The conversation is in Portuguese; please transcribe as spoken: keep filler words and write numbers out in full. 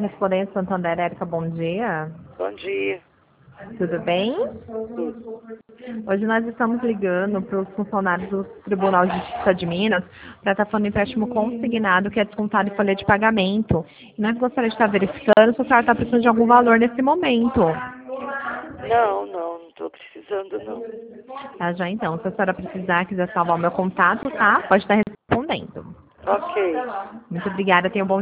Correspondente Santander, Érica, bom dia. Bom dia. Tudo bem? Tudo. Hoje nós estamos ligando para os funcionários do Tribunal de Justiça de Minas para estar falando empréstimo consignado que é descontado em folha de pagamento. E nós gostaríamos de estar verificando se a senhora está precisando de algum valor nesse momento. Não, não, não estou precisando, não. Tá, já então. Se a senhora precisar, quiser salvar o meu contato, tá? Pode estar respondendo. Ok. Muito obrigada, tenha um bom